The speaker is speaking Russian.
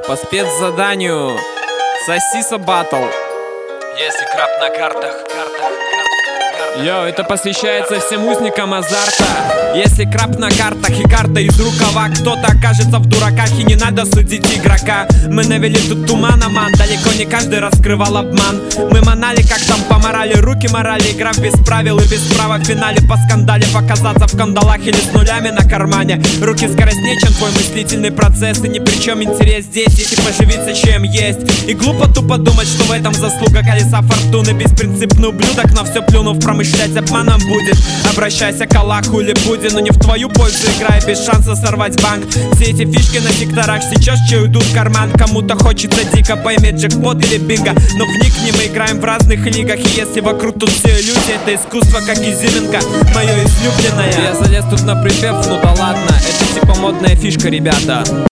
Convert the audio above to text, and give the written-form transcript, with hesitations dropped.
По спецзаданию Сосиса Баттл. Если краб на картах. Йоу, это посвящается всем узникам азарта. Если краб на картах и карта из рукава, кто-то окажется в дураках, и не надо судить игрока. Мы навели тут тумана, ман, далеко не каждый раскрывал обман. Мы манали, как там по морали, руки морали, игра без правил и без права в финале по скандале оказаться в кандалах или с нулями на кармане. Руки скоростнее, чем твой мыслительный процесс, и ни при чем интерес здесь, если поживиться чем есть. И глупо тупо думать, что в этом заслуга колеса фортуны. Беспринципный ублюдок, но все плюнув, промышлять обманом будет. Обращайся к Аллаху или Будде, но не в твою пользу играй, без шанса сорвать банк. Все эти фишки на секторах сейчас че уйдут в карман. Кому-то хочется дико поймать джекпот или бинго, но вникни, мы играем в разных лигах. И если вокруг тут все иллюзии, это искусство как изюминка, мое излюбленное. Я залез тут на припев, ну да ладно, это типа модная фишка, ребята.